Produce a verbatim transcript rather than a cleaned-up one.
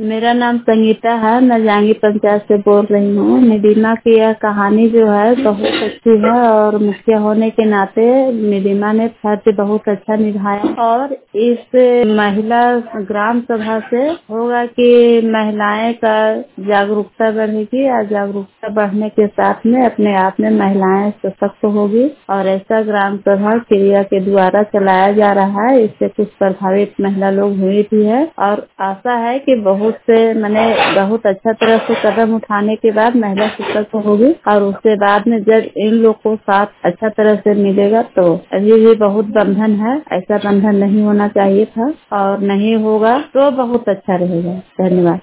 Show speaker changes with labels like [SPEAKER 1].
[SPEAKER 1] मेरा नाम संगीता है। मैं जांगी पंचायत से बोल रही हूँ। निदिमा की यह कहानी जो है बहुत अच्छी है और मुखिया होने के नाते निदिमा ने फर्ज बहुत अच्छा निभाया और इस महिला ग्राम सभा से होगा कि महिलाएं का जागरूकता बढ़ेगी और जागरूकता बढ़ने के साथ में अपने आप में महिलाएं सशक्त होगी और ऐसा ग्राम सभा क्रिया के द्वारा चलाया जा रहा है। इससे कुछ प्रभावित महिला लोग हुई भी है और आशा है कि बहुत से मैंने बहुत अच्छा तरह से कदम उठाने के बाद महिला सशक्त होगी और उसके बाद में जब इन लोग को साथ अच्छा तरह से मिलेगा तो अभी भी बहुत बंधन है, ऐसा बंधन नहीं होना चाहिए था और नहीं होगा तो बहुत अच्छा रहेगा। धन्यवाद।